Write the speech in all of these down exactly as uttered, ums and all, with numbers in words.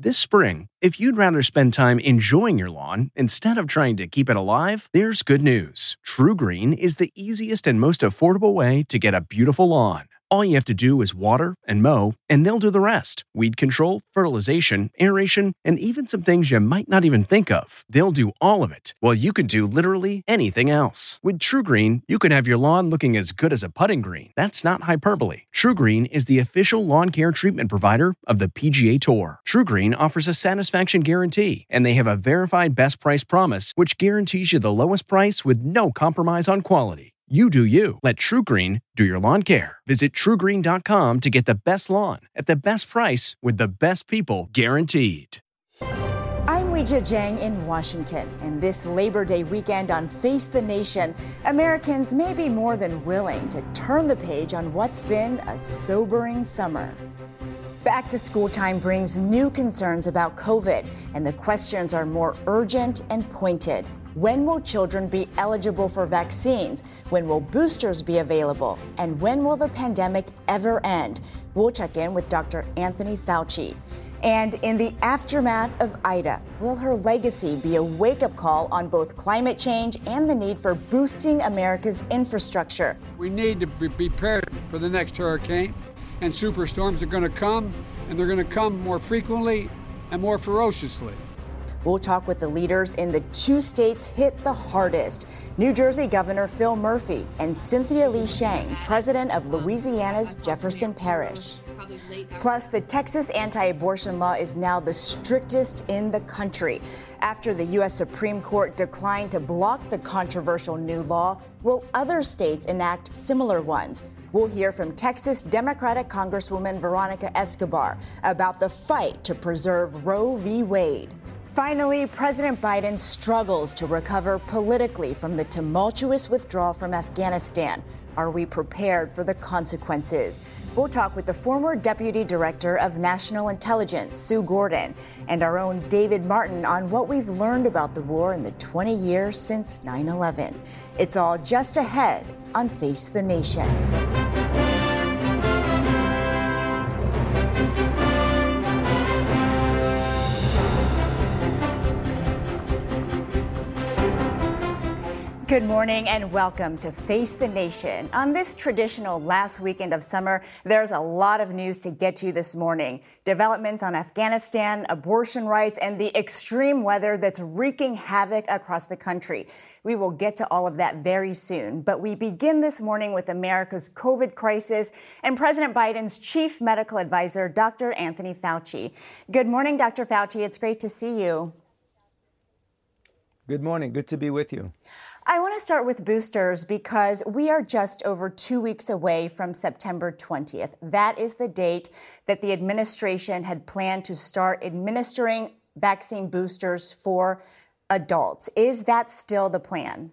This spring, if you'd rather spend time enjoying your lawn instead of trying to keep it alive, there's good news. TruGreen is the easiest and most affordable way to get a beautiful lawn. All you have to do is water and mow, and they'll do the rest. Weed control, fertilization, aeration, and even some things you might not even think of. They'll do all of it, while you can do literally anything else. With TruGreen, you can have your lawn looking as good as a putting green. That's not hyperbole. TruGreen is the official lawn care treatment provider of the P G A Tour. TruGreen offers a satisfaction guarantee, and they have a verified best price promise, which guarantees you the lowest price with no compromise on quality. You do you. Let TruGreen do your lawn care. Visit True Green dot com to get the best lawn at the best price with the best people guaranteed. I'm Weijia Jiang in Washington, and this Labor Day weekend on Face the Nation, Americans may be more than willing to turn the page on what's been a sobering summer. Back to school time brings new concerns about COVID, and the questions are more urgent and pointed. When will children be eligible for vaccines? When will boosters be available? And when will the pandemic ever end? We'll check in with Doctor Anthony Fauci. And in the aftermath of Ida, will her legacy be a wake-up call on both climate change and the need for boosting America's infrastructure? We need to be prepared for the next hurricane, and superstorms are going to come, and they're going to come more frequently and more ferociously. We'll talk with the leaders in the two states hit the hardest, New Jersey Governor Phil Murphy and Cynthia Lee Shang, president of Louisiana's Jefferson Parish. Plus, the Texas anti-abortion law is now the strictest in the country. After the U S Supreme Court declined to block the controversial new law, will other states enact similar ones? We'll hear from Texas Democratic Congresswoman Veronica Escobar about the fight to preserve Roe v. Wade. Finally, President Biden struggles to recover politically from the tumultuous withdrawal from Afghanistan. Are we prepared for the consequences? We'll talk with the former Deputy Director of National Intelligence, Sue Gordon, and our own David Martin on what we've learned about the war in the twenty years since nine eleven. It's all just ahead on Face the Nation. Good morning and welcome to Face the Nation. On this traditional last weekend of summer, there's a lot of news to get to this morning. Developments on Afghanistan, abortion rights, and the extreme weather that's wreaking havoc across the country. We will get to all of that very soon, but we begin this morning with America's COVID crisis and President Biden's chief medical advisor, Doctor Anthony Fauci. Good morning, Doctor Fauci. It's great to see you. Good morning. Good to be with you. I want to start with boosters because we are just over two weeks away from September twentieth. That is the date that the administration had planned to start administering vaccine boosters for adults. Is that still the plan?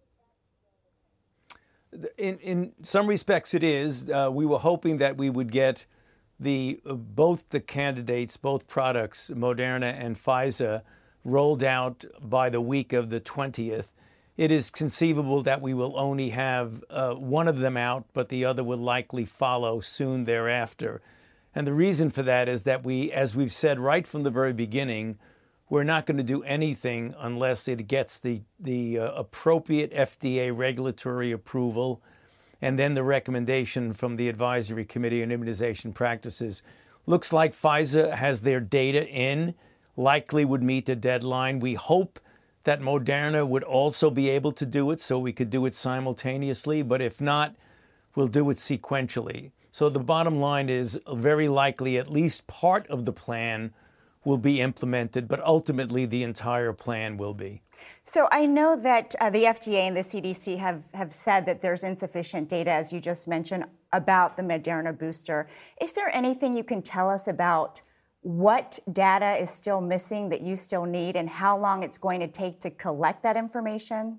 In, in some respects, it is. Uh, we were hoping that we would get the uh, both the candidates, both products, Moderna and Pfizer, rolled out by the week of the twentieth. It is conceivable that we will only have uh, one of them out, but the other will likely follow soon thereafter. And the reason for that is that we, as we've said right from the very beginning, we're not going to do anything unless it gets the, the uh, appropriate F D A regulatory approval and then the recommendation from the Advisory Committee on Immunization Practices. Looks like Pfizer has their data in, likely would meet the deadline. We hope that Moderna would also be able to do it so we could do it simultaneously, but if not, we'll do it sequentially. So the bottom line is very likely at least part of the plan will be implemented, but ultimately the entire plan will be. So I know that uh, the F D A and the C D C have, have said that there's insufficient data, as you just mentioned, about the Moderna booster. Is there anything you can tell us about what data is still missing that you still need and how long it's going to take to collect that information?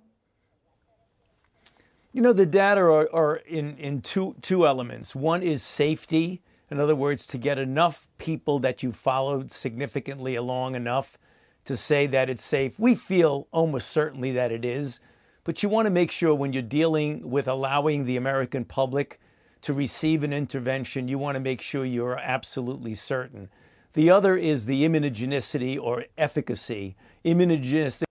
You know, the data are, are in, in two, two elements. One is safety. In other words, to get enough people that you followed significantly along enough to say that it's safe. We feel almost certainly that it is. But you want to make sure when you're dealing with allowing the American public to receive an intervention, you want to make sure you're absolutely certain. The other is the immunogenicity or efficacy. Immunogenicity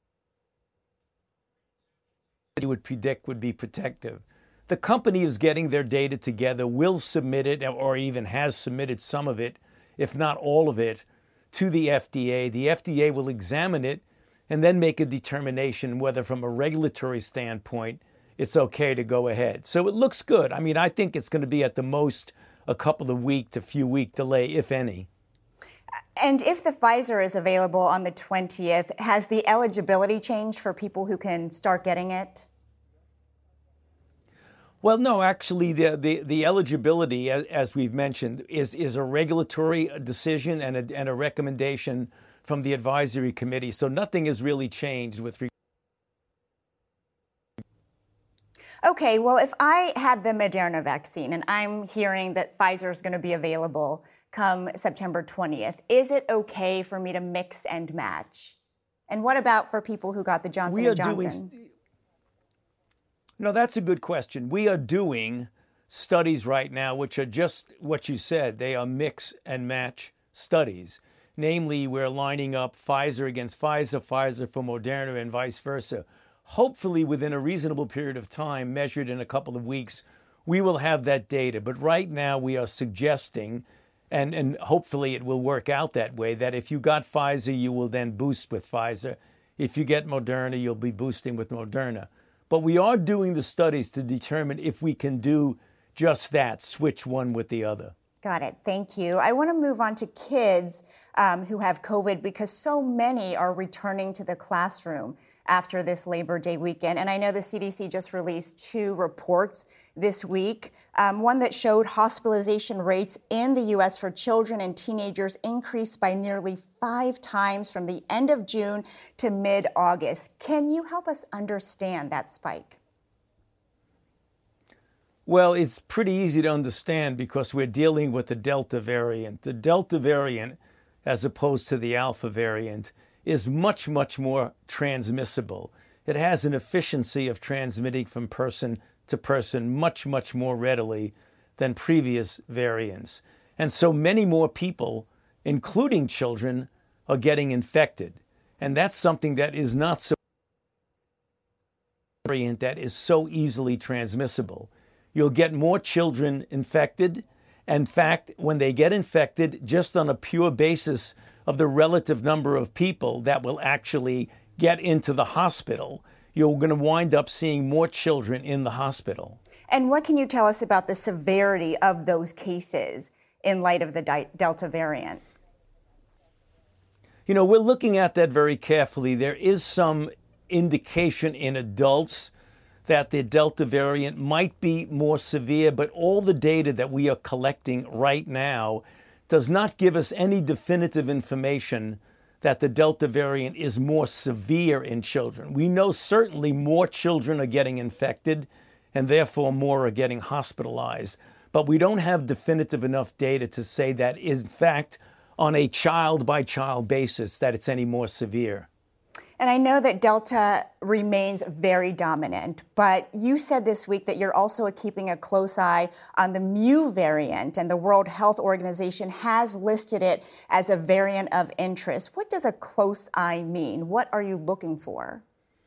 would predict would be protective. The company is getting their data together, will submit it, or even has submitted some of it, if not all of it, to the F D A. The F D A will examine it and then make a determination whether from a regulatory standpoint it's okay to go ahead. So it looks good. I mean, I think it's going to be at the most a couple of week to few week delay, if any. And if the Pfizer is available on the twentieth, has the eligibility changed for people who can start getting it? Well, no, actually, the, the, the eligibility, as, as we've mentioned, is, is a regulatory decision and a, and a recommendation from the advisory committee. So nothing has really changed with regard. Okay, well, if I had the Moderna vaccine and I'm hearing that Pfizer is going to be available come September twentieth, is it okay for me to mix and match? And what about for people who got the Johnson We are and Johnson? Doing, no, that's a good question. We are doing studies right now, which are just what you said. They are mix and match studies. Namely, we're lining up Pfizer against Pfizer, Pfizer for Moderna, and vice versa. Hopefully, within a reasonable period of time, measured in a couple of weeks, we will have that data. But right now, we are suggesting, and, and hopefully it will work out that way, that if you got Pfizer, you will then boost with Pfizer. If you get Moderna, you'll be boosting with Moderna. But we are doing the studies to determine if we can do just that, switch one with the other. Got it. Thank you. I want to move on to kids um, who have COVID because so many are returning to the classroom after this Labor Day weekend. And I know the C D C just released two reports this week, um, one that showed hospitalization rates in the U S for children and teenagers increased by nearly five times from the end of June to mid-August. Can you help us understand that spike? Well, it's pretty easy to understand because we're dealing with the Delta variant. The Delta variant, as opposed to the Alpha variant, is much, much more transmissible. It has an efficiency of transmitting from person to person much, much more readily than previous variants. And so many more people, including children, are getting infected. And that's something that is not so variant that is so easily transmissible. You'll get more children infected. In fact, when they get infected, just on a pure basis of the relative number of people that will actually get into the hospital, you're going to wind up seeing more children in the hospital. And what can you tell us about the severity of those cases in light of the di- Delta variant? You know, we're looking at that very carefully. There is some indication in adults that the Delta variant might be more severe, but all the data that we are collecting right now does not give us any definitive information that the Delta variant is more severe in children. We know certainly more children are getting infected and therefore more are getting hospitalized, but we don't have definitive enough data to say that is in fact on a child-by-child basis that it's any more severe. And I know that Delta remains very dominant, but you said this week that you're also keeping a close eye on the Mu variant, and the World Health Organization has listed it as a variant of interest. What does a close eye mean? What are you looking for?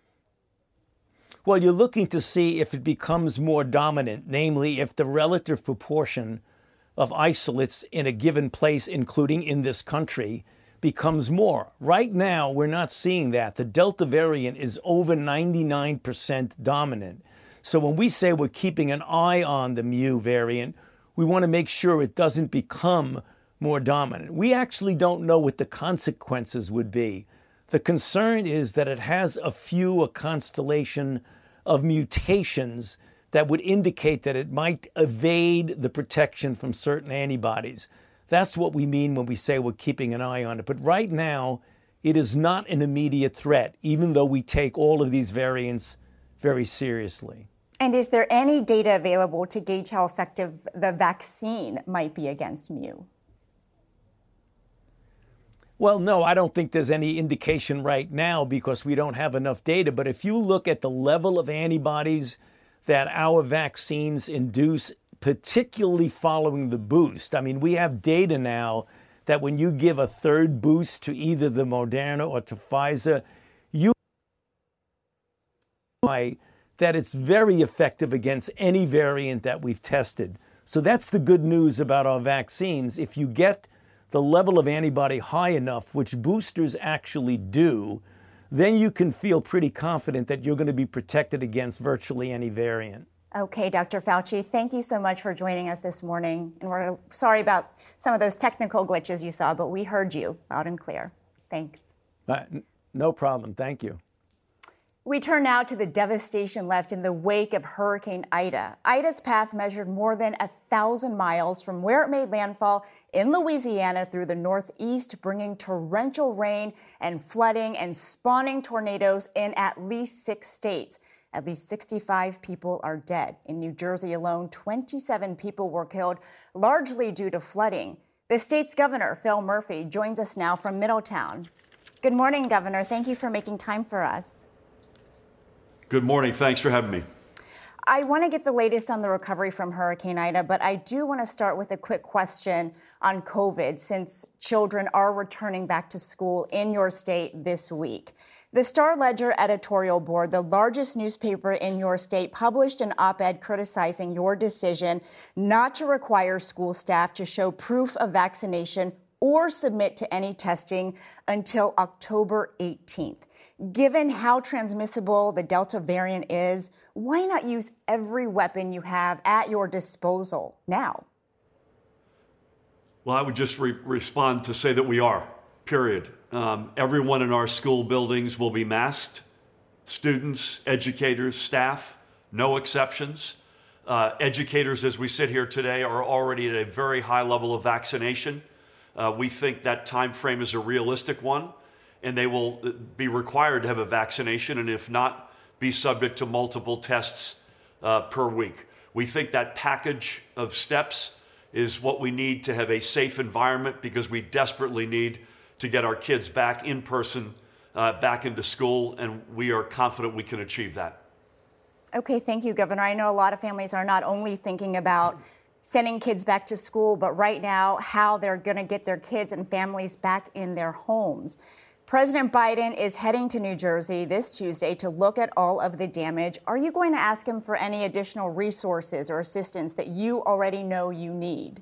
Well, you're looking to see if it becomes more dominant, namely if the relative proportion of isolates in a given place, including in this country, becomes more. Right now, we're not seeing that. The Delta variant is over ninety-nine percent dominant. So when we say we're keeping an eye on the Mu variant, we want to make sure it doesn't become more dominant. We actually don't know what the consequences would be. The concern is that it has a few, a constellation of mutations that would indicate that it might evade the protection from certain antibodies. That's what we mean when we say we're keeping an eye on it. But right now, it is not an immediate threat, even though we take all of these variants very seriously. And is there any data available to gauge how effective the vaccine might be against Mu? Well, no, I don't think there's any indication right now because we don't have enough data. But if you look at the level of antibodies that our vaccines induce, particularly following the boost. I mean, we have data now that when you give a third boost to either the Moderna or to Pfizer, you know that it's very effective against any variant that we've tested. So that's the good news about our vaccines. If you get the level of antibody high enough, which boosters actually do, then you can feel pretty confident that you're going to be protected against virtually any variant. Okay, Doctor Fauci, thank you so much for joining us this morning. And we're sorry about some of those technical glitches you saw, but we heard you loud and clear. Thanks. Uh, no problem. Thank you. We turn now to the devastation left in the wake of Hurricane Ida. Ida's path measured more than a thousand miles from where it made landfall in Louisiana through the Northeast, bringing torrential rain and flooding and spawning tornadoes in at least six states. At least sixty-five people are dead. In New Jersey alone, twenty-seven people were killed, largely due to flooding. The state's governor, Phil Murphy, joins us now from Middletown. Good morning, Governor. Thank you for making time for us. Good morning. Thanks for having me. I want to get the latest on the recovery from Hurricane Ida, but I do want to start with a quick question on COVID, since children are returning back to school in your state this week. The Star-Ledger editorial board, the largest newspaper in your state, published an op-ed criticizing your decision not to require school staff to show proof of vaccination or submit to any testing until October eighteenth. Given how transmissible the Delta variant is, why not use every weapon you have at your disposal now? Well, I would just re- respond to say that we are, period. Um, everyone in our school buildings will be masked. Students, educators, staff, no exceptions. Uh, educators, as we sit here today, are already at a very high level of vaccination. Uh, we think that time frame is a realistic one, and they will be required to have a vaccination, and if not, be subject to multiple tests uh, per week. We think that package of steps is what we need to have a safe environment, because we desperately need to get our kids back in person, uh, back into school, and we are confident we can achieve that. Okay, thank you, Governor. I know a lot of families are not only thinking about sending kids back to school, but right now how they're going to get their kids and families back in their homes. President Biden is heading to New Jersey this Tuesday to look at all of the damage. Are you going to ask him for any additional resources or assistance that you already know you need?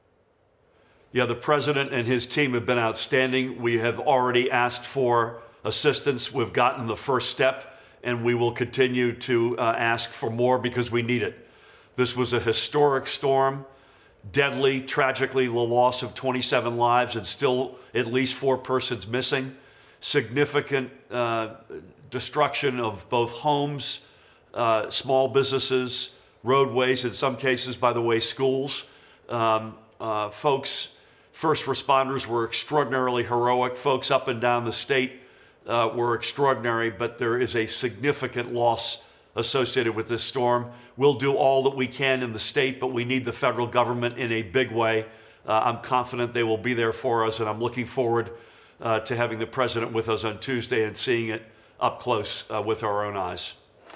Yeah, the president and his team have been outstanding. We have already asked for assistance. We've gotten the first step, and we will continue to uh, ask for more because we need it. This was a historic storm, deadly, tragically, the loss of twenty-seven lives and still at least four persons missing. Significant uh, destruction of both homes, uh, small businesses, roadways, in some cases, by the way, schools. Um, uh, folks, first responders were extraordinarily heroic. Folks up and down the state uh, were extraordinary, but there is a significant loss associated with this storm. We'll do all that we can in the state, but we need the federal government in a big way. Uh, I'm confident they will be there for us, and I'm looking forward uh, to having the president with us on Tuesday and seeing it up close uh, with our own eyes.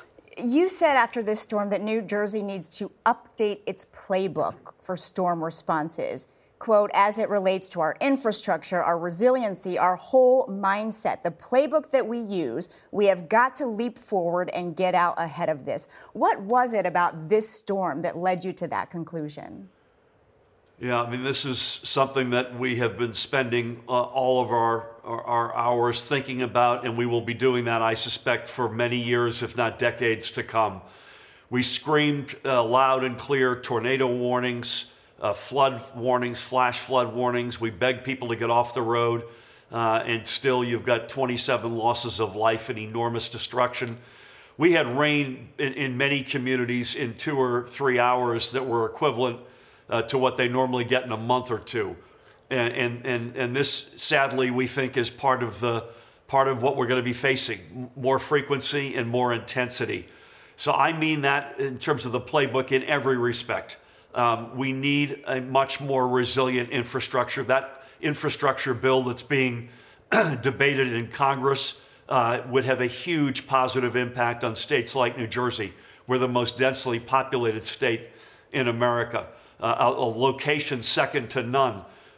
You said after this storm that New Jersey needs to update its playbook for storm responses. Quote, as it relates to our infrastructure, our resiliency, our whole mindset, the playbook that we use, we have got to leap forward and get out ahead of this. What was it about this storm that led you to that conclusion? Yeah, I mean, this is something that we have been spending uh, all of our, our, our hours thinking about, and we will be doing that, I suspect, for many years, if not decades to come. We screamed uh, loud and clear tornado warnings, Uh, flood warnings, flash flood warnings. We beg people to get off the road, uh, and still you've got twenty-seven losses of life and enormous destruction. We had rain in, in many communities in two or three hours that were equivalent uh, to what they normally get in a month or two. And, and, and, and this, sadly, we think is part of, the, part of what we're going to be facing, more frequency and more intensity. So I mean that in terms of the playbook in every respect. Um, we need a much more resilient infrastructure. That infrastructure bill that's being debated in Congress uh, would have a huge positive impact on states like New Jersey. We're the most densely populated state in America, uh, a, a location second to none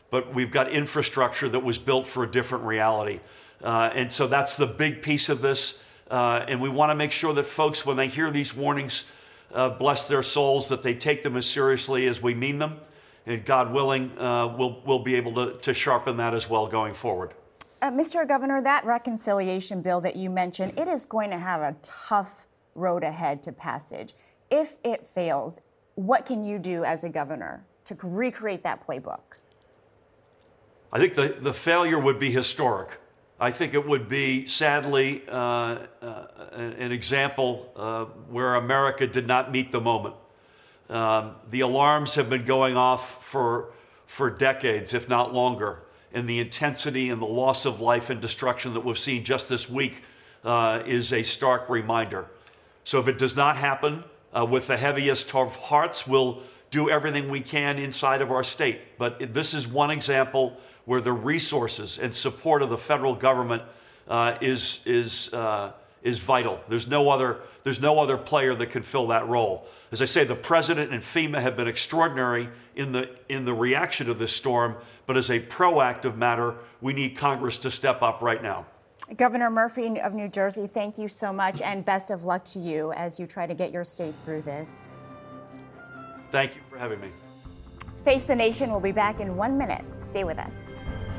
but we've got infrastructure that was built for a different reality. Uh, and so that's the big piece of this. Uh, and we want to make sure that folks, when they hear these warnings, uh, bless their souls, that they take them as seriously as we mean them. And God willing, uh, we'll, we'll be able to, to sharpen that as well going forward. Uh, Mister Governor, that reconciliation bill that you mentioned, it is going to have a tough road ahead to passage. If it fails, what can you do as a governor to recreate that playbook? I think the, the failure would be historic. I think it would be, sadly, uh, uh, an example uh, where America did not meet the moment. Um, the alarms have been going off for, for decades, if not longer, and the intensity and the loss of life and destruction that we've seen just this week uh, is a stark reminder. So if it does not happen, uh, with the heaviest of hearts, we'll do everything we can inside of our state. But this is one example where the resources and support of the federal government uh, is is uh, is vital. There's no other there's no other player that can fill that role. As I say, the president and FEMA have been extraordinary in the in the reaction to this storm, but as a proactive matter, we need Congress to step up right now. Governor Murphy of New Jersey, thank you so much, and best of luck to you as you try to get your state through this. Thank you for having me. Face the Nation will be back in one minute. Stay with us.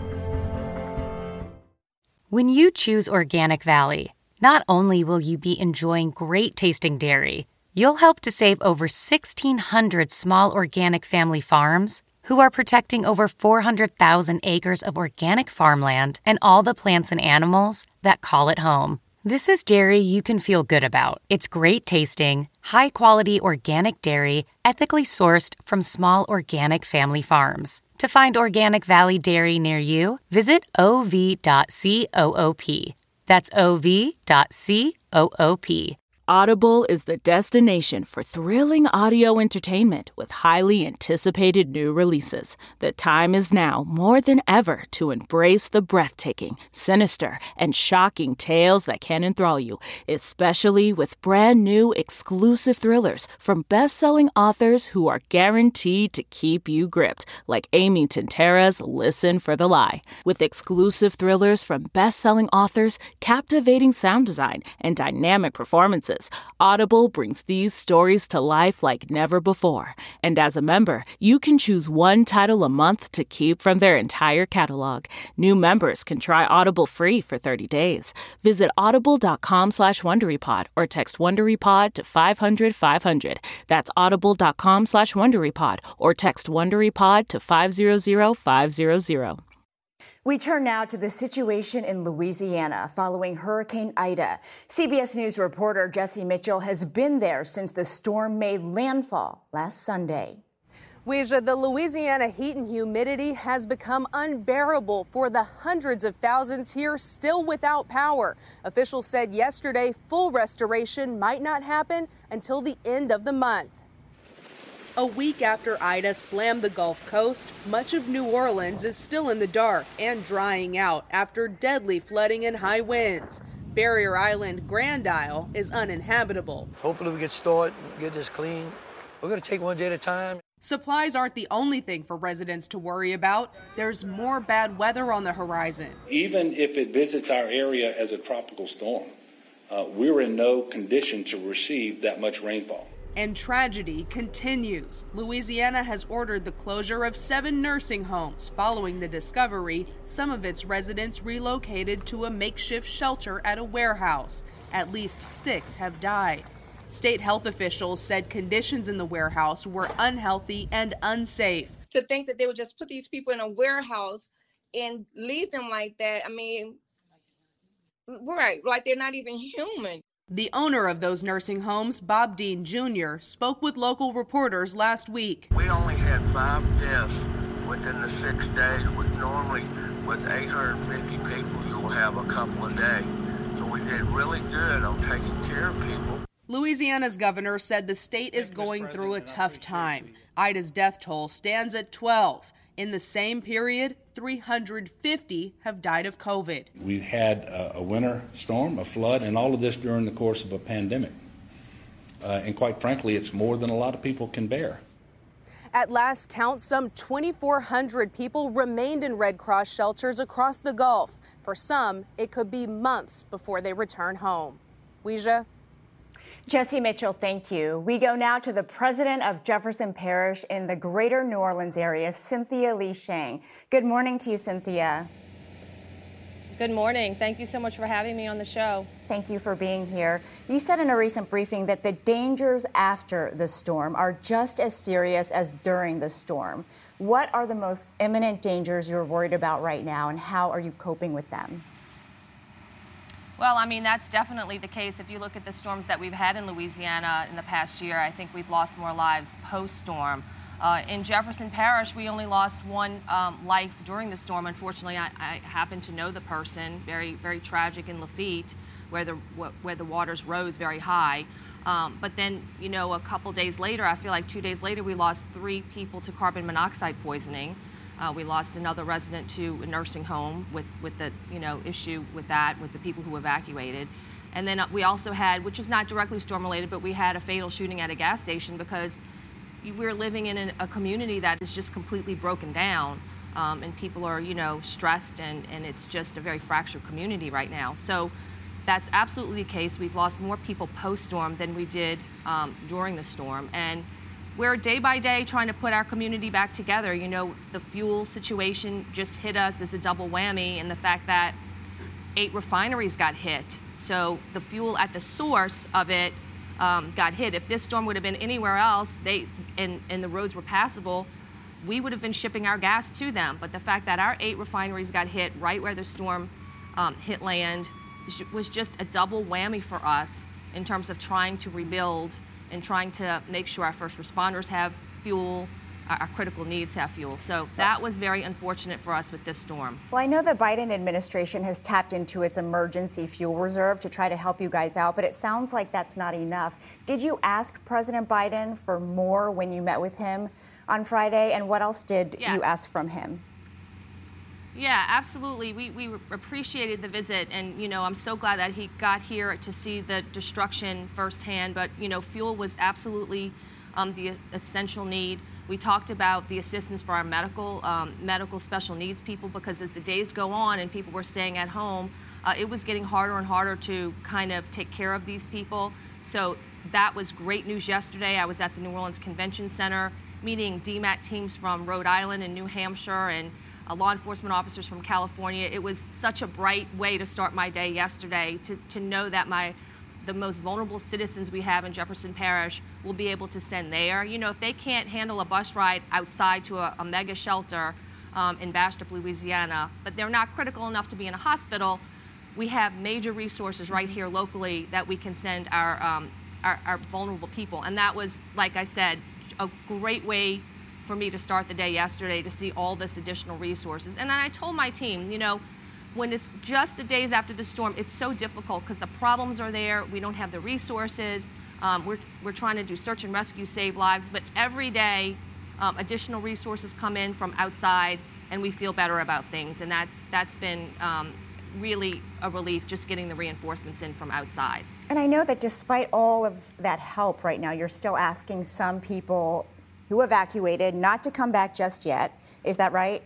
When you choose Organic Valley, not only will you be enjoying great tasting dairy, you'll help to save over sixteen hundred small organic family farms who are protecting over four hundred thousand acres of organic farmland and all the plants and animals that call it home. This is dairy you can feel good about. It's great tasting, high-quality organic dairy, ethically sourced from small organic family farms. To find Organic Valley Dairy near you, visit o v dot coop. That's o v dot coop. Audible is the destination for thrilling audio entertainment with highly anticipated new releases. The time is now more than ever to embrace the breathtaking, sinister, and shocking tales that can enthrall you, especially with brand new exclusive thrillers from best-selling authors who are guaranteed to keep you gripped, like Amy Tintera's Listen for the Lie. With exclusive thrillers from best-selling authors, captivating sound design, and dynamic performances, Audible brings these stories to life like never before. And as a member, you can choose one title a month to keep from their entire catalog. New members can try Audible free for thirty days. Visit audible.com slash WonderyPod or text WonderyPod to five hundred five hundred. That's audible.com slash WonderyPod or text WonderyPod to five hundred five hundred. We turn now to the situation in Louisiana following Hurricane Ida. C B S News reporter Jesse Mitchell has been there since the storm made landfall last Sunday. Weijia, the Louisiana heat and humidity has become unbearable for the hundreds of thousands here still without power. Officials said yesterday full restoration might not happen until the end of the month. A week after Ida slammed the Gulf Coast, much of New Orleans is still in the dark and drying out after deadly flooding and high winds. Barrier Island Grand Isle is uninhabitable. Hopefully we get started, get this clean. We're going to take one day at a time. Supplies aren't the only thing for residents to worry about. There's more bad weather on the horizon. Even if it visits our area as a tropical storm, uh, we're in no condition to receive that much rainfall. And tragedy continues. Louisiana has ordered the closure of seven nursing homes following the discovery some of its residents relocated to a makeshift shelter at a warehouse. At least six have died. State health officials said conditions in the warehouse were unhealthy and unsafe. To think that they would just put these people in a warehouse and leave them like that, I mean, right, like they're not even human. The owner of those nursing homes, Bob Dean Junior, spoke with local reporters last week. We only had five deaths within the six days, with normally with eight hundred fifty people, you'll have a couple a day. So we did really good on taking care of people. Louisiana's governor said the state is going through a tough time. Ida's death toll stands at twelve. In the same period, three hundred fifty have died of COVID. We've had a, a winter storm, a flood, and all of this during the course of a pandemic. Uh, and quite frankly, it's more than a lot of people can bear. At last count, some twenty-four hundred people remained in Red Cross shelters across the Gulf. For some, it could be months before they return home. Weijia? Jesse Mitchell, thank you. We go now to the president of Jefferson Parish in the greater New Orleans area, Cynthia Lee Shang. Good morning to you, Cynthia. Good morning. Thank you so much for having me on the show. Thank you for being here. You said in a recent briefing that the dangers after the storm are just as serious as during the storm. What are the most imminent dangers you're worried about right now, and how are you coping with them? Well, I mean, that's definitely the case. If you look at the storms that we've had in Louisiana in the past year, I think we've lost more lives post-storm. Uh, in Jefferson Parish, we only lost one um, life during the storm. Unfortunately, I, I happen to know the person. Very, very tragic in Lafitte, where the where the waters rose very high. Um, but then, you know, a couple days later, I feel like two days later, we lost three people to carbon monoxide poisoning. Uh, we lost another resident to a nursing home with, with the, you know, issue with that, with the people who evacuated. And then we also had, which is not directly storm related, but we had a fatal shooting at a gas station because we're living in a community that is just completely broken down. Um, and people are, you know, stressed, and, and it's just a very fractured community right now. So that's absolutely the case. We've lost more people post-storm than we did um, during the storm. And we're day by day trying to put our community back together. You know, the fuel situation just hit us as a double whammy, and the fact that eight refineries got hit. So the fuel at the source of it um, got hit. If this storm would have been anywhere else, they and, and the roads were passable, we would have been shipping our gas to them. But the fact that our eight refineries got hit right where the storm um, hit land was just a double whammy for us in terms of trying to rebuild and trying to make sure our first responders have fuel, our critical needs have fuel. So that was very unfortunate for us with this storm. Well, I know the Biden administration has tapped into its emergency fuel reserve to try to help you guys out, but it sounds like that's not enough. Did you ask President Biden for more when you met with him on Friday? And what else did yeah. you ask from him? Yeah, absolutely. We, we appreciated the visit, and, you know, I'm so glad that he got here to see the destruction firsthand. But, you know, fuel was absolutely um, the essential need. We talked about the assistance for our medical, um, medical special needs people, because as the days go on and people were staying at home, uh, it was getting harder and harder to kind of take care of these people. So that was great news yesterday. I was at the New Orleans Convention Center meeting D MAT teams from Rhode Island and New Hampshire, and Uh, law enforcement officers from California. It was such a bright way to start my day yesterday, to, to know that my the most vulnerable citizens we have in Jefferson Parish will be able to send there. You know, if they can't handle a bus ride outside to a, a mega shelter um, in Bastrop, Louisiana, but they're not critical enough to be in a hospital, we have major resources right here locally that we can send our, um, our, our vulnerable people. And that was, like I said, a great way for me to start the day yesterday, to see all this additional resources. And then I told my team, you know, when it's just the days after the storm, it's so difficult because the problems are there. We don't have the resources. Um, we're, we're trying to do search and rescue, save lives. But every day, um, additional resources come in from outside, and we feel better about things. And that's, that's been um, really a relief, just getting the reinforcements in from outside. And I know that despite all of that help right now, you're still asking some people who evacuated not to come back just yet. Is that right?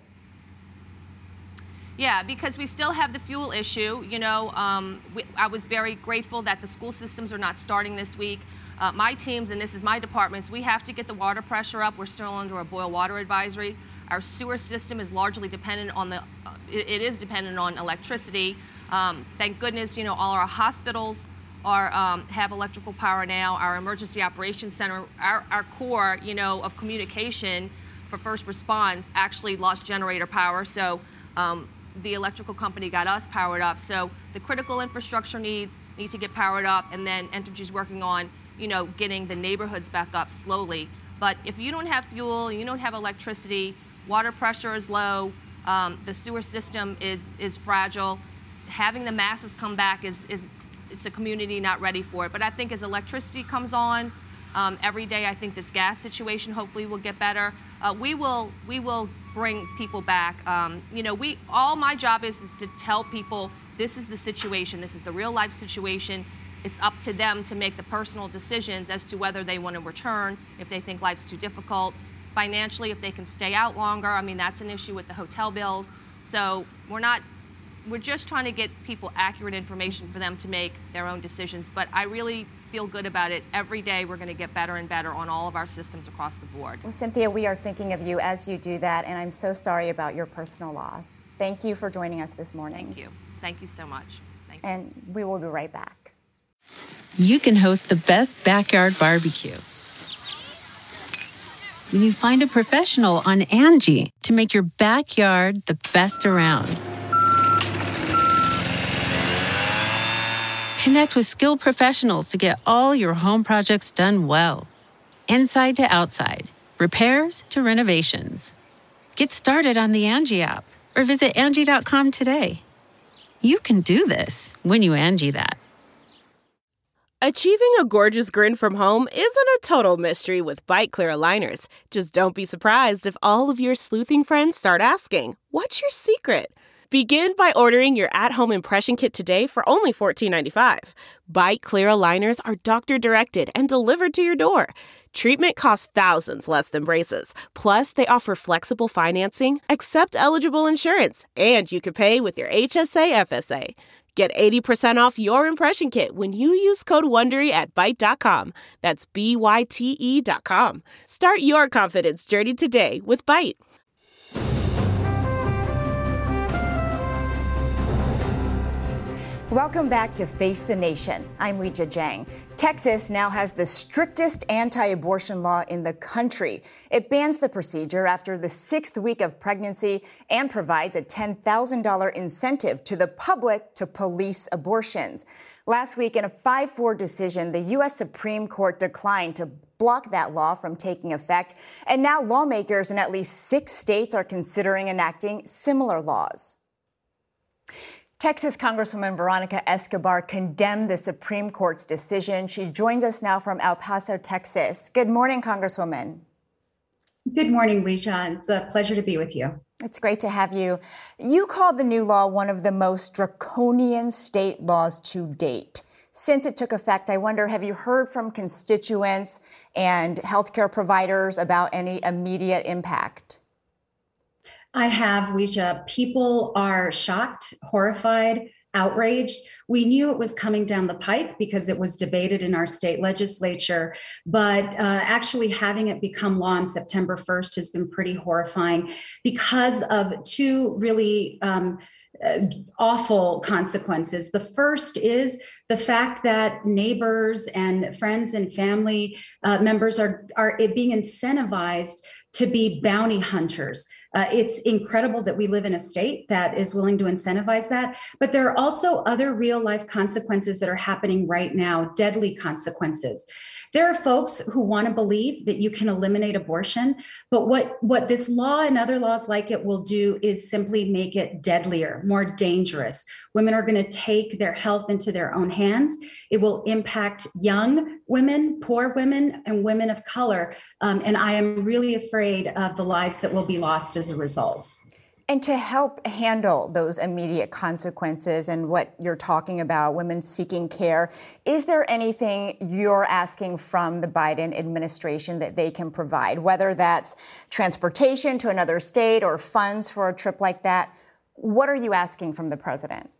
Yeah, because we still have the fuel issue. You know, um, we, I was very grateful that the school systems are not starting this week. Uh, my teams, and this is my departments, we have to get the water pressure up. We're still under a boil water advisory. Our sewer system is largely dependent on the, uh, it, it is dependent on electricity. Um, thank goodness, you know, all our hospitals Are, um, have electrical power now. Our emergency operations center, our, our core, you know, of communication for first response actually lost generator power. So um, the electrical company got us powered up. So the critical infrastructure needs need to get powered up, and then Entergy's working on, you know, getting the neighborhoods back up slowly. But if you don't have fuel, you don't have electricity, water pressure is low, um, the sewer system is is fragile. Having the masses come back is is it's a community not ready for it. But I think as electricity comes on um, every day, I think this gas situation hopefully will get better. Uh, we will we will bring people back. Um, you know, we all my job is is to tell people this is the situation. This is the real life situation. It's up to them to make the personal decisions as to whether they want to return, if they think life's too difficult. Financially, if they can stay out longer, I mean, that's an issue with the hotel bills. So we're not, we're just trying to get people accurate information for them to make their own decisions. But I really feel good about it. Every day we're going to get better and better on all of our systems across the board. Well, Cynthia, we are thinking of you as you do that, and I'm so sorry about your personal loss. Thank you for joining us this morning. Thank you. Thank you so much. Thank you. And we will be right back. You can host the best backyard barbecue when you find a professional on Angie to make your backyard the best around. Connect with skilled professionals to get all your home projects done well. Inside to outside, repairs to renovations. Get started on the Angie app or visit Angie dot com today. You can do this when you Angie that. Achieving a gorgeous grin from home isn't a total mystery with Byte Clear aligners. Just don't be surprised if all of your sleuthing friends start asking, "What's your secret?" Begin by ordering your at-home impression kit today for only fourteen ninety-five. Byte Clear aligners are doctor-directed and delivered to your door. Treatment costs thousands less than braces. Plus, they offer flexible financing, accept eligible insurance, and you can pay with your H S A F S A. Get eighty percent off your impression kit when you use code WONDERY at byte dot com. That's B Y T E dot com. Start your confidence journey today with Byte. Welcome back to Face the Nation. I'm Weijia Jiang. Texas now has the strictest anti-abortion law in the country. It bans the procedure after the sixth week of pregnancy and provides a ten thousand dollars incentive to the public to police abortions. Last week, in a five four decision, the U S Supreme Court declined to block that law from taking effect. And now lawmakers in at least six states are considering enacting similar laws. Texas Congresswoman Veronica Escobar condemned the Supreme Court's decision. She joins us now from El Paso, Texas. Good morning, Congresswoman. Good morning, Weijia. It's a pleasure to be with you. It's great to have you. You called the new law one of the most draconian state laws to date. Since it took effect, I wonder, have you heard from constituents and healthcare providers about any immediate impact? I have, Weijia. People are shocked, horrified, outraged. We knew it was coming down the pike because it was debated in our state legislature, but uh, actually having it become law on September first has been pretty horrifying because of two really um, uh, awful consequences. The first is the fact that neighbors and friends and family uh, members are, are being incentivized to be bounty hunters. Uh, it's incredible that we live in a state that is willing to incentivize that. But there are also other real life consequences that are happening right now, deadly consequences. There are folks who want to believe that you can eliminate abortion, but what, what this law and other laws like it will do is simply make it deadlier, more dangerous. Women are going to take their health into their own hands. It will impact young women, poor women, and women of color. Um, and I am really afraid of the lives that will be lost as a result. And to help handle those immediate consequences and what you're talking about, women seeking care, is there anything you're asking from the Biden administration that they can provide, whether that's transportation to another state or funds for a trip like that? What are you asking from the president?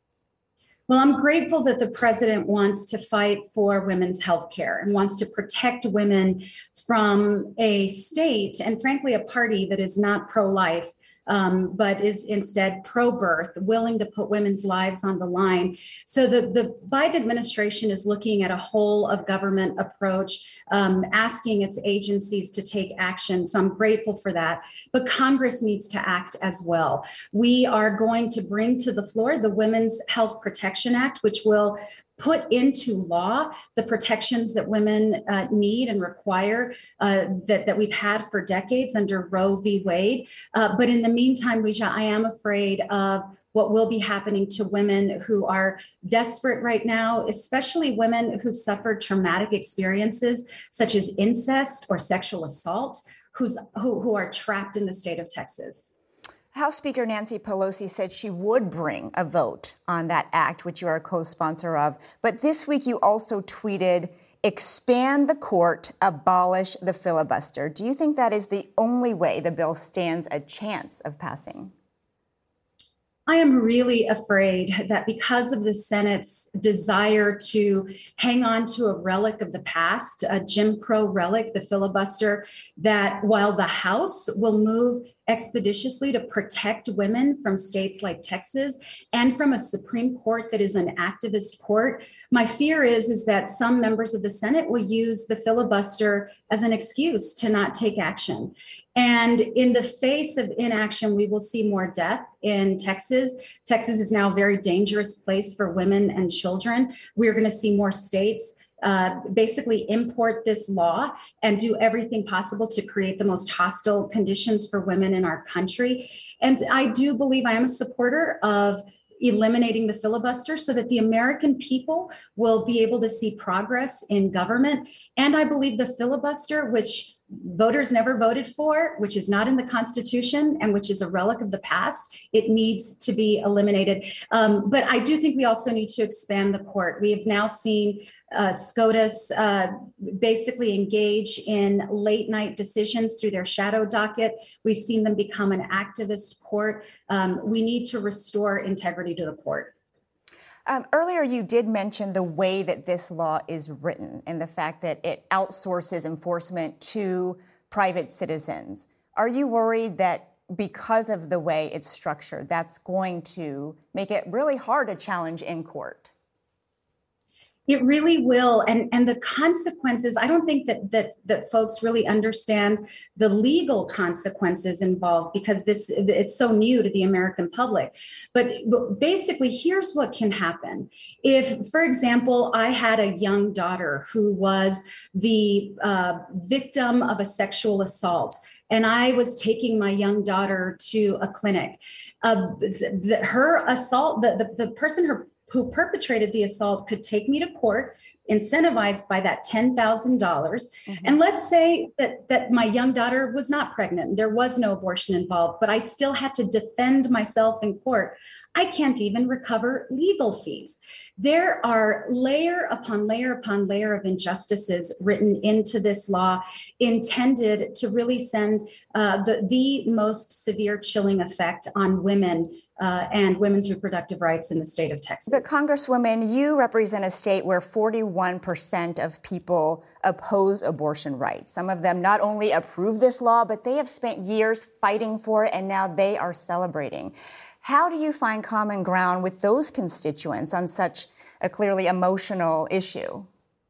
Well, I'm grateful that the president wants to fight for women's health care and wants to protect women from a state and, frankly, a party that is not pro-life, um, but is instead pro-birth, willing to put women's lives on the line. So the, the Biden administration is looking at a whole of government approach, um, asking its agencies to take action. So I'm grateful for that. But Congress needs to act as well. We are going to bring to the floor the Women's Health Protection Act, which will put into law the protections that women uh, need and require uh, that, that we've had for decades under Roe v. Wade. Uh, but in the meantime, Weijia, I am afraid of what will be happening to women who are desperate right now, especially women who've suffered traumatic experiences such as incest or sexual assault, who's, who, who are trapped in the state of Texas. House Speaker Nancy Pelosi said she would bring a vote on that act, which you are a co-sponsor of. But this week you also tweeted, expand the court, abolish the filibuster. Do you think that is the only way the bill stands a chance of passing? I am really afraid that because of the Senate's desire to hang on to a relic of the past, a Jim Crow relic, the filibuster, that while the House will move expeditiously to protect women from states like Texas and from a Supreme Court that is an activist court, my fear is, is that some members of the Senate will use the filibuster as an excuse to not take action. And in the face of inaction, we will see more death in Texas. Texas is now a very dangerous place for women and children. We're going to see more states uh, basically import this law and do everything possible to create the most hostile conditions for women in our country. And I do believe I am a supporter of eliminating the filibuster so that the American people will be able to see progress in government. And I believe the filibuster, which voters never voted for, which is not in the Constitution and which is a relic of the past, it needs to be eliminated. Um, but I do think we also need to expand the court. We have now seen uh, SCOTUS uh, basically engage in late night decisions through their shadow docket. We've seen them become an activist court. Um, we need to restore integrity to the court. Um, earlier, you did mention the way that this law is written and the fact that it outsources enforcement to private citizens. Are you worried that because of the way it's structured, that's going to make it really hard to challenge in court? It really will. And, and the consequences, I don't think that, that that folks really understand the legal consequences involved because this it's so new to the American public. But, but basically, here's what can happen. If, for example, I had a young daughter who was the uh, victim of a sexual assault, and I was taking my young daughter to a clinic, uh, the, her assault, the, the, the person her who perpetrated the assault could take me to court, incentivized by that ten thousand dollars. Mm-hmm. And let's say that, that my young daughter was not pregnant. There was no abortion involved, but I still had to defend myself in court. I can't even recover legal fees. There are layer upon layer upon layer of injustices written into this law intended to really send uh, the, the most severe chilling effect on women uh, and women's reproductive rights in the state of Texas. But Congresswoman, you represent a state where forty-one percent of people oppose abortion rights. Some of them not only approve this law, but they have spent years fighting for it, and now they are celebrating. How do you find common ground with those constituents on such a clearly emotional issue?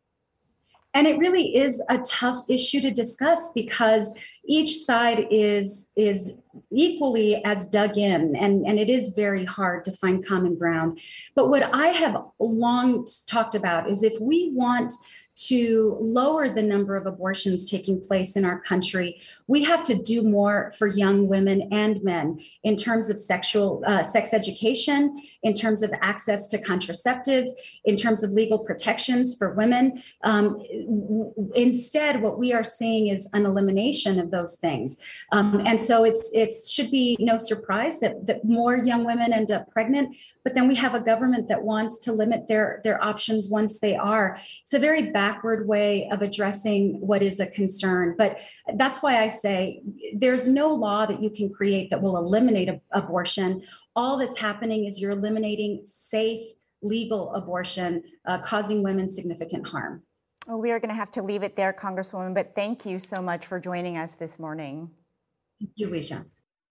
And it really is a tough issue to discuss because each side is is equally as dug in, and, and it is very hard to find common ground. But what I have long talked about is if we want to lower the number of abortions taking place in our country, we have to do more for young women and men in terms of sexual uh, sex education, in terms of access to contraceptives, in terms of legal protections for women. Um, w- instead, what we are seeing is an elimination of those things. Um, and so it's it should be no surprise that, that more young women end up pregnant, but then we have a government that wants to limit their, their options once they are. It's a very backward way of addressing what is a concern. But that's why I say there's no law that you can create that will eliminate a, abortion. All that's happening is you're eliminating safe, legal abortion, uh, causing women significant harm. Well, we are going to have to leave it there, Congresswoman, but thank you so much for joining us this morning. Thank you, Weijia.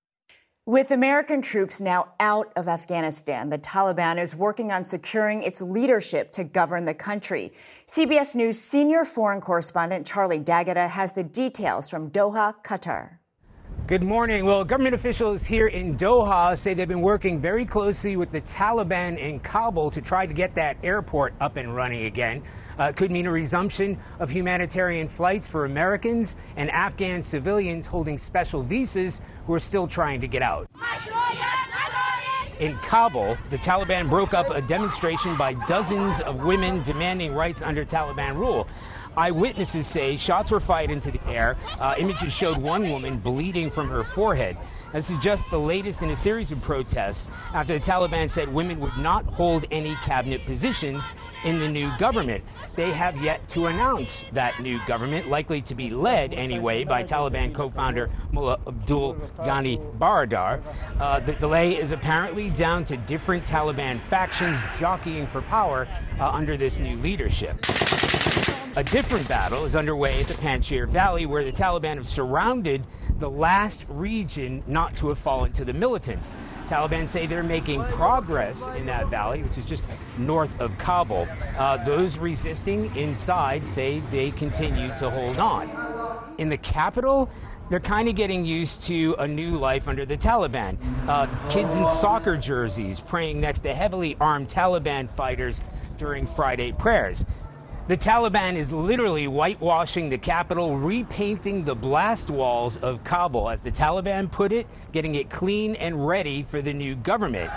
With American troops now out of Afghanistan, the Taliban is working on securing its leadership to govern the country. C B S News senior foreign correspondent Charlie D'Agata has the details from Doha, Qatar. Good morning. Well, government officials here in Doha say they've been working very closely with the Taliban in Kabul to try to get that airport up and running again. Uh, could mean a resumption of humanitarian flights for Americans and Afghan civilians holding special visas who are still trying to get out. In Kabul, the Taliban broke up a demonstration by dozens of women demanding rights under Taliban rule. Eyewitnesses say shots were fired into the air. Uh, images showed one woman bleeding from her forehead. This is just the latest in a series of protests after the Taliban said women would not hold any cabinet positions in the new government. They have yet to announce that new government, likely to be led anyway by Taliban co-founder Mullah Abdul Ghani Baradar. Uh, the delay is apparently down to different Taliban factions jockeying for power uh, under this new leadership. A different battle is underway at the Panjshir Valley, where the Taliban have surrounded the last region not to have fallen to the militants. Taliban say they're making progress in that valley, which is just north of Kabul. Uh, those resisting inside say they continue to hold on. In the capital, they're kind of getting used to a new life under the Taliban. Uh, kids in soccer jerseys praying next to heavily armed Taliban fighters during Friday prayers. The Taliban is literally whitewashing the capital, repainting the blast walls of Kabul, as the Taliban put it, getting it clean and ready for the new government.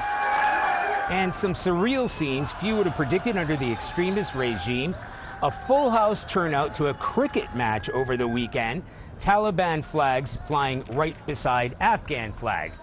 And some surreal scenes few would have predicted under the extremist regime. A full house turnout to a cricket match over the weekend. Taliban flags flying right beside Afghan flags.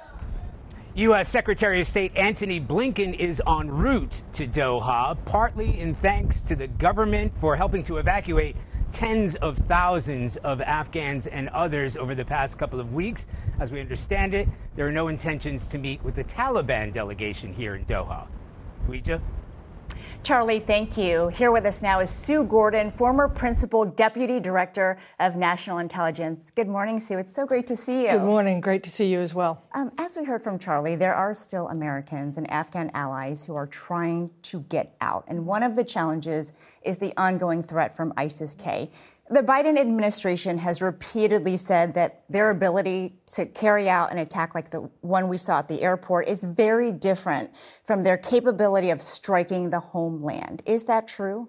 U S Secretary of State Antony Blinken is en route to Doha, partly in thanks to the government for helping to evacuate tens of thousands of Afghans and others over the past couple of weeks. As we understand it, there are no intentions to meet with the Taliban delegation here in Doha. Ouija? Charlie, thank you. Here with us now is Sue Gordon, former Principal Deputy Director of National Intelligence. Good morning, Sue. It's so great to see you. Good morning. Great to see you as well. Um, as we heard from Charlie, there are still Americans and Afghan allies who are trying to get out. And one of the challenges is the ongoing threat from ISIS-K. The Biden administration has repeatedly said that their ability to carry out an attack like the one we saw at the airport is very different from their capability of striking the homeland. Is that true?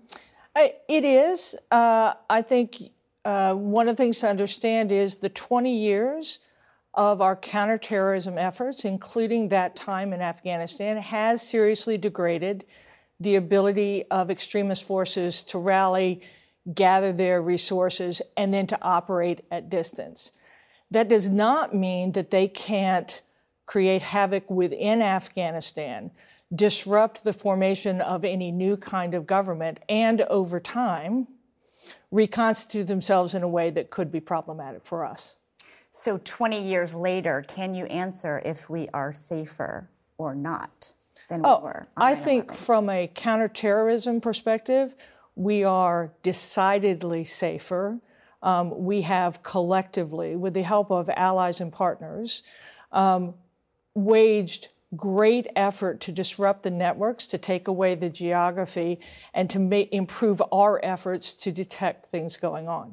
It is. Uh, I think uh, one of the things to understand is the twenty years of our counterterrorism efforts, including that time in Afghanistan, has seriously degraded the ability of extremist forces to rally, gather their resources, and then to operate at distance. That does not mean that they can't create havoc within Afghanistan, disrupt the formation of any new kind of government, and over time, reconstitute themselves in a way that could be problematic for us. So twenty years later, can you answer if we are safer or not than we oh, were? I think from a counterterrorism perspective, we are decidedly safer. Um, we have collectively, with the help of allies and partners, um, waged great effort to disrupt the networks, to take away the geography, and to ma- improve our efforts to detect things going on.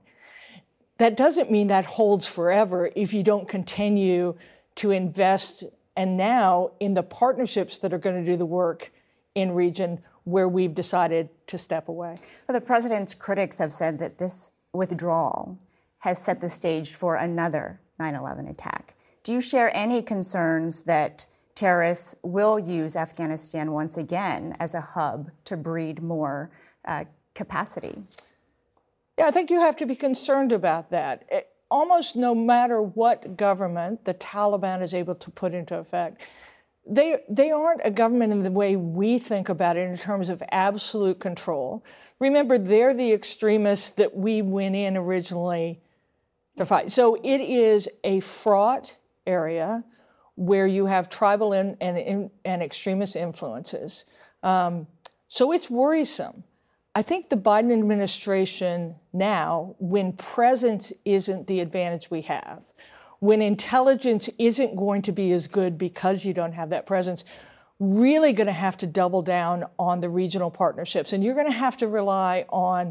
That doesn't mean that holds forever if you don't continue to invest, and now in the partnerships that are going to do the work in region where we've decided to step away. Well, the president's critics have said that this withdrawal has set the stage for another nine eleven attack. Do you share any concerns that terrorists will use Afghanistan once again as a hub to breed more uh, capacity? Yeah, I think you have to be concerned about that. It, almost no matter what government the Taliban is able to put into effect, They they aren't a government in the way we think about it in terms of absolute control. Remember, they're the extremists that we went in originally to fight. So it is a fraught area where you have tribal and, and, and extremist influences. Um, so it's worrisome. I think the Biden administration now, when presence isn't the advantage we have, when intelligence isn't going to be as good because you don't have that presence, really going to have to double down on the regional partnerships. And you're going to have to rely on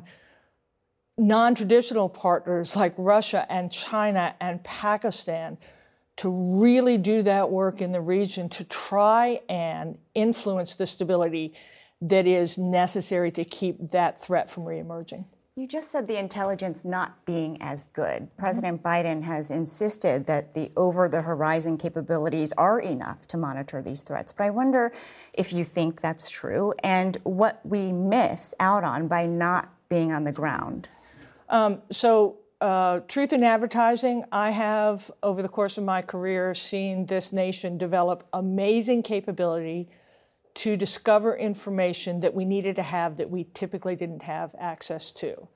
non-traditional partners like Russia and China and Pakistan to really do that work in the region to try and influence the stability that is necessary to keep that threat from reemerging. You just said the intelligence not being as good. President mm-hmm. Biden has insisted that the over-the-horizon capabilities are enough to monitor these threats. But I wonder if you think that's true and what we miss out on by not being on the ground. Um, so uh, truth in advertising, I have, over the course of my career, seen this nation develop amazing capability to discover information that we needed to have that we typically didn't have access to.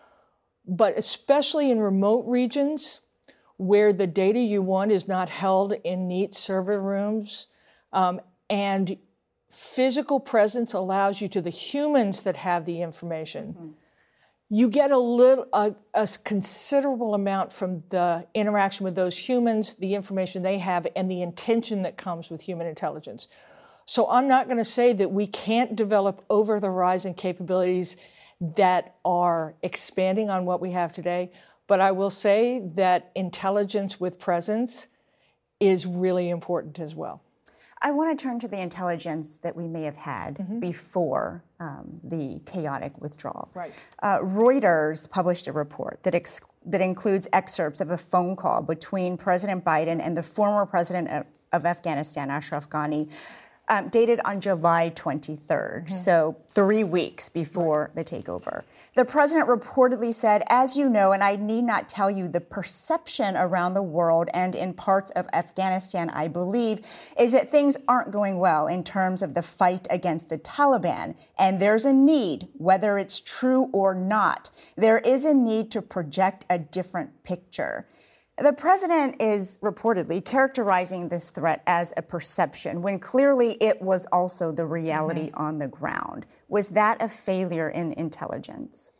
But especially in remote regions where the data you want is not held in neat server rooms, um, and physical presence allows you to the humans that have the information. Mm-hmm. You get a little, a, a considerable amount from the interaction with those humans, the information they have, and the intention that comes with human intelligence. So I'm not going to say that we can't develop over-the-horizon capabilities that are expanding on what we have today, but I will say that intelligence with presence is really important as well. I want to turn to the intelligence that we may have had mm-hmm. before um, the chaotic withdrawal. Right. Uh, Reuters published a report that ex- that includes excerpts of a phone call between President Biden and the former president of, of Afghanistan, Ashraf Ghani, Um, dated on July twenty-third, mm-hmm. so three weeks before the takeover. The president reportedly said, as you know, and I need not tell you, the perception around the world and in parts of Afghanistan, I believe, is that things aren't going well in terms of the fight against the Taliban. And there's a need, whether it's true or not, there is a need to project a different picture. The president is reportedly characterizing this threat as a perception when clearly it was also the reality mm-hmm. on the ground. Was that a failure in intelligence?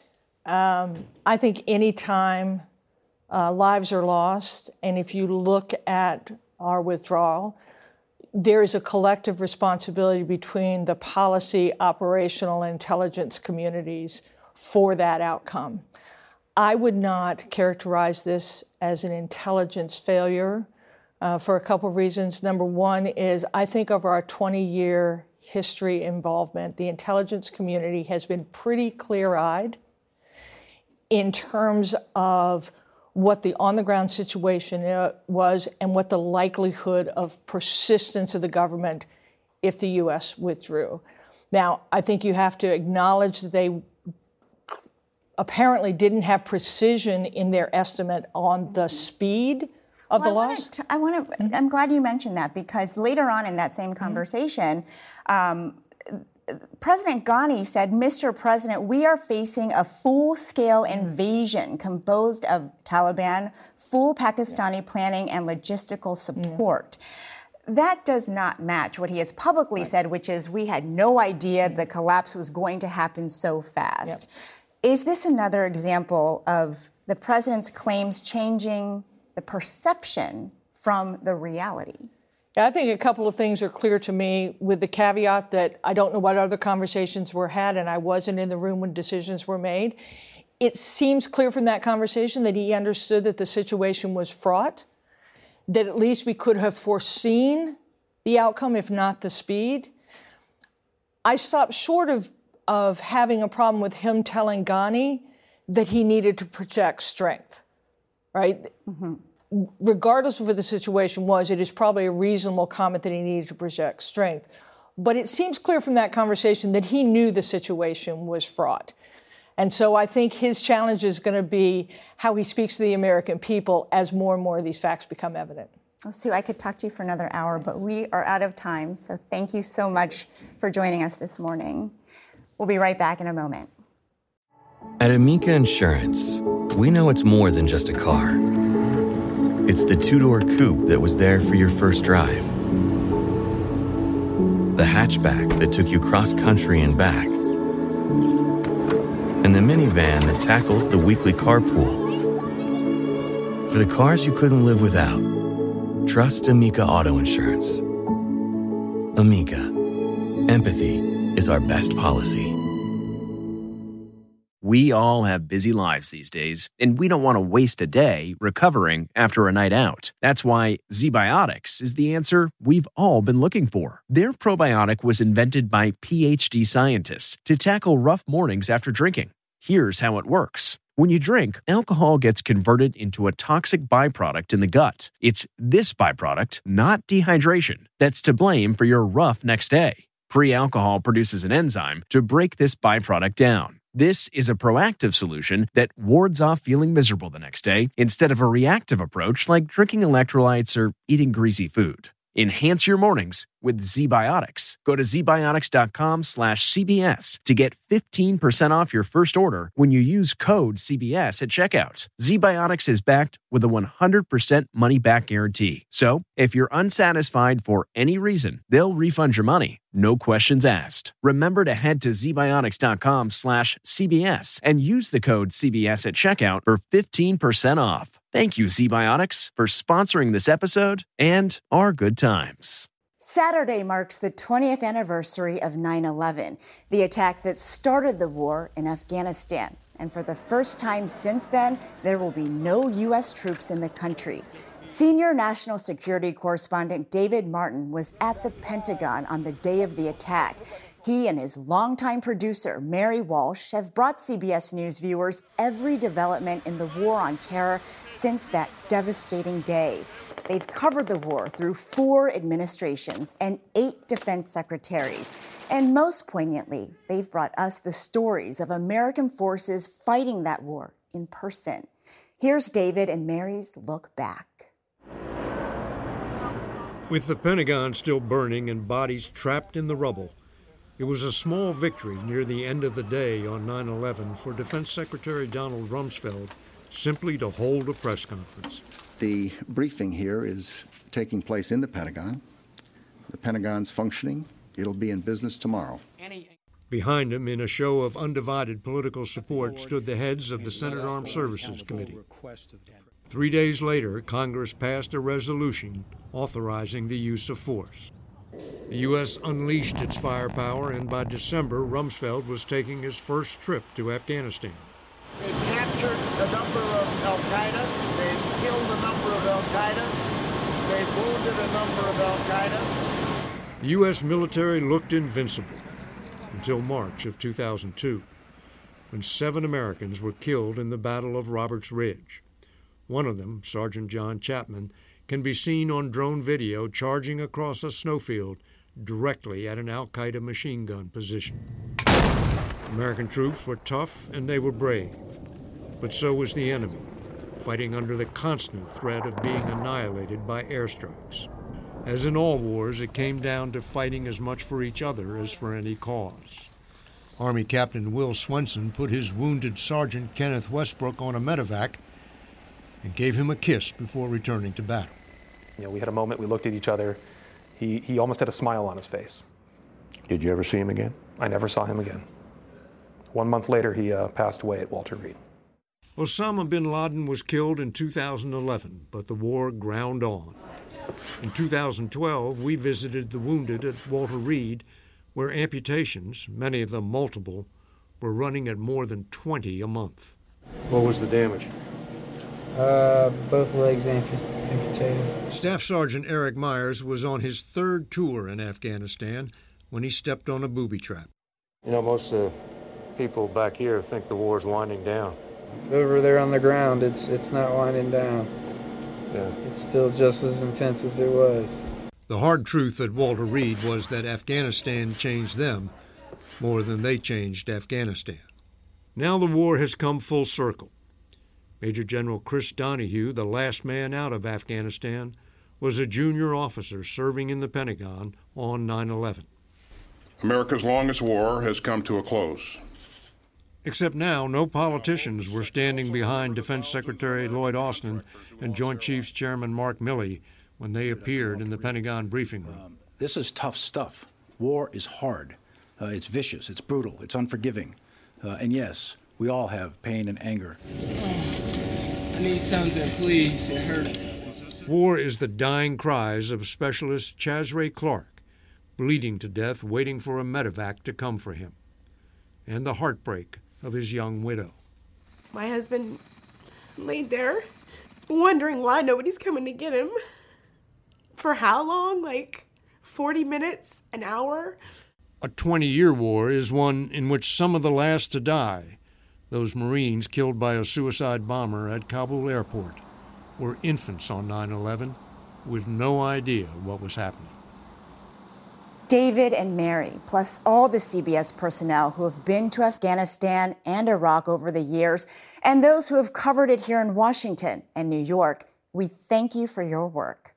Um, I think any time uh, lives are lost, and if you look at our withdrawal, there is a collective responsibility between the policy, operational, and intelligence communities for that outcome. I would not characterize this as an intelligence failure uh, for a couple of reasons. Number one is I think of our twenty-year history involvement, the intelligence community has been pretty clear-eyed in terms of what the on-the-ground situation was and what the likelihood of persistence of the government if the U S withdrew. Now, I think you have to acknowledge that they apparently didn't have precision in their estimate on the speed of well, the I loss. To, I want to. Mm-hmm. I'm glad you mentioned that because later on in that same conversation, mm-hmm. um, President Ghani said, "Mister President, we are facing a full-scale invasion composed of Taliban, full Pakistani yeah. planning, and logistical support." Mm-hmm. That does not match what he has publicly right. said, which is we had no idea mm-hmm. the collapse was going to happen so fast. Yep. Is this another example of the president's claims changing the perception from the reality? Yeah, I think a couple of things are clear to me with the caveat that I don't know what other conversations were had and I wasn't in the room when decisions were made. It seems clear from that conversation that he understood that the situation was fraught, that at least we could have foreseen the outcome, if not the speed. I stopped short of of having a problem with him telling Ghani that he needed to project strength, right? Mm-hmm. Regardless of what the situation was, it is probably a reasonable comment that he needed to project strength. But it seems clear from that conversation that he knew the situation was fraught. And so I think his challenge is going to be how he speaks to the American people as more and more of these facts become evident. Well, Sue, I could talk to you for another hour, but we are out of time. So thank you so much for joining us this morning. We'll be right back in a moment. At Amica Insurance, we know it's more than just a car. It's the two-door coupe that was there for your first drive, the hatchback that took you cross-country and back, and the minivan that tackles the weekly carpool. For the cars you couldn't live without, trust Amica Auto Insurance. Amica. Empathy is our best policy. We all have busy lives these days, and we don't want to waste a day recovering after a night out. That's why ZBiotics is the answer we've all been looking for. Their probiotic was invented by PhD scientists to tackle rough mornings after drinking. Here's how it works. When you drink, alcohol gets converted into a toxic byproduct in the gut. It's this byproduct, not dehydration, that's to blame for your rough next day. Pre-alcohol produces an enzyme to break this byproduct down. This is a proactive solution that wards off feeling miserable the next day instead of a reactive approach like drinking electrolytes or eating greasy food. Enhance your mornings with ZBiotics. Go to zbiotics.com slash CBS to get fifteen percent off your first order when you use code C B S at checkout. ZBiotics is backed with a one hundred percent money-back guarantee. So, if you're unsatisfied for any reason, they'll refund your money. No questions asked. Remember to head to zbiotics.com slash CBS and use the code C B S at checkout for fifteen percent off. Thank you, ZBiotics, for sponsoring this episode and our good times. Saturday marks the twentieth anniversary of nine eleven, the attack that started the war in Afghanistan. And for the first time since then, there will be no U S troops in the country. Senior national security correspondent David Martin was at the Pentagon on the day of the attack. He and his longtime producer, Mary Walsh, have brought C B S News viewers every development in the war on terror since that devastating day. They've covered the war through four administrations and eight defense secretaries. And most poignantly, they've brought us the stories of American forces fighting that war in person. Here's David and Mary's look back. With the Pentagon still burning and bodies trapped in the rubble, it was a small victory near the end of the day on nine eleven for Defense Secretary Donald Rumsfeld simply to hold a press conference. The briefing here is taking place in the Pentagon. The Pentagon's functioning. It'll be in business tomorrow. Behind him, in a show of undivided political support, stood the heads of the Senate Armed Services Committee. Three days later, Congress passed a resolution authorizing the use of force. The U S unleashed its firepower, and by December, Rumsfeld was taking his first trip to Afghanistan. They captured a number of al-Qaeda. They killed a number of al-Qaeda. They wounded a number of al-Qaeda. The U S military looked invincible until March of two thousand two, when seven Americans were killed in the Battle of Roberts Ridge. One of them, Sergeant John Chapman, can be seen on drone video charging across a snowfield directly at an al-Qaeda machine gun position. American troops were tough and they were brave, but so was the enemy, fighting under the constant threat of being annihilated by airstrikes. As in all wars, it came down to fighting as much for each other as for any cause. Army Captain Will Swenson put his wounded Sergeant Kenneth Westbrook on a medevac and gave him a kiss before returning to battle. You know, we had a moment, we looked at each other. He, he almost had a smile on his face. Did you ever see him again? I never saw him again. One month later, he uh, passed away at Walter Reed. Osama bin Laden was killed in two thousand eleven, but the war ground on. In two thousand twelve, we visited the wounded at Walter Reed, where amputations, many of them multiple, were running at more than twenty a month. What was the damage? Uh, both legs ampu- amputated. Staff Sergeant Eric Myers was on his third tour in Afghanistan when he stepped on a booby trap. You know, most of the people back here think the war's winding down. Over there on the ground, it's it's not winding down. Yeah. It's still just as intense as it was. The hard truth at Walter Reed was that Afghanistan changed them more than they changed Afghanistan. Now the war has come full circle. Major General Chris Donahue, the last man out of Afghanistan, was a junior officer serving in the Pentagon on nine eleven. America's longest war has come to a close. Except now, no politicians were standing behind Defense Secretary Lloyd Austin and Joint Chiefs Chairman Mark Milley when they appeared in the Pentagon briefing room. Um, this is tough stuff. War is hard. Uh, it's vicious. It's brutal. It's unforgiving. Uh, and yes, we all have pain and anger. I need something, please. It hurts. War is the dying cries of Specialist Chazray Clark, bleeding to death, waiting for a medevac to come for him, and the heartbreak of his young widow. My husband laid there, wondering why nobody's coming to get him. For how long? Like forty minutes, an hour? A twenty-year war is one in which some of the last to die, those Marines killed by a suicide bomber at Kabul airport, were infants on nine eleven with no idea what was happening. David and Mary, plus all the C B S personnel who have been to Afghanistan and Iraq over the years, and those who have covered it here in Washington and New York, we thank you for your work.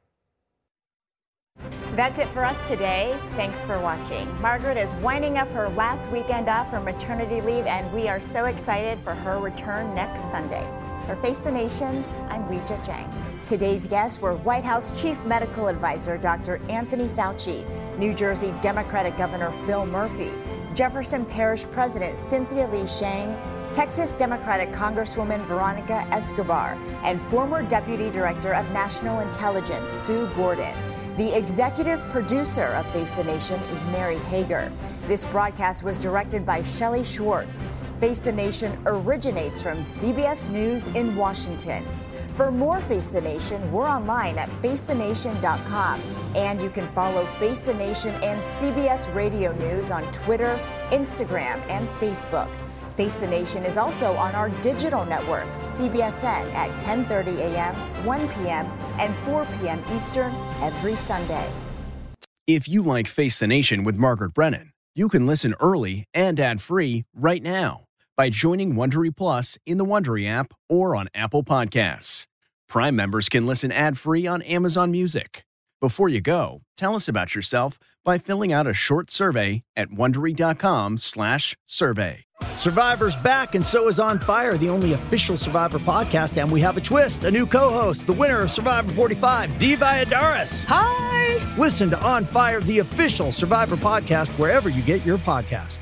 That's it for us today. Thanks for watching. Margaret is winding up her last weekend off for maternity leave, and we are so excited for her return next Sunday. For Face the Nation, I'm Weijia Jiang. Today's guests were White House Chief Medical Advisor Doctor Anthony Fauci, New Jersey Democratic Governor Phil Murphy, Jefferson Parish President Cynthia Lee Shang, Texas Democratic Congresswoman Veronica Escobar, and former Deputy Director of National Intelligence Sue Gordon. The executive producer of Face the Nation is Mary Hager. This broadcast was directed by Shelley Schwartz. Face the Nation originates from C B S News in Washington. For more Face the Nation, we're online at face the nation dot com. And you can follow Face the Nation and C B S Radio News on Twitter, Instagram, and Facebook. Face the Nation is also on our digital network, C B S N, at ten thirty a.m., one p.m., and four p.m. Eastern every Sunday. If you like Face the Nation with Margaret Brennan, you can listen early and ad-free right now by joining Wondery Plus in the Wondery app or on Apple Podcasts. Prime members can listen ad-free on Amazon Music. Before you go, tell us about yourself by filling out a short survey at wondery dot com slash survey. Survivor's back, and so is On Fire, the only official Survivor podcast, and we have a twist, a new co-host, the winner of Survivor forty-five, Dee Valladares. Hi! Listen to On Fire, the official Survivor podcast, wherever you get your podcast.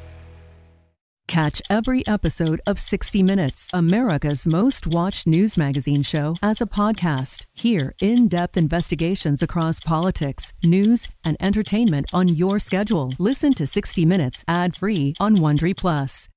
Catch every episode of sixty minutes, America's most watched news magazine show, as a podcast. Hear in-depth investigations across politics, news, and entertainment on your schedule. Listen to sixty minutes ad-free on Wondery Plus.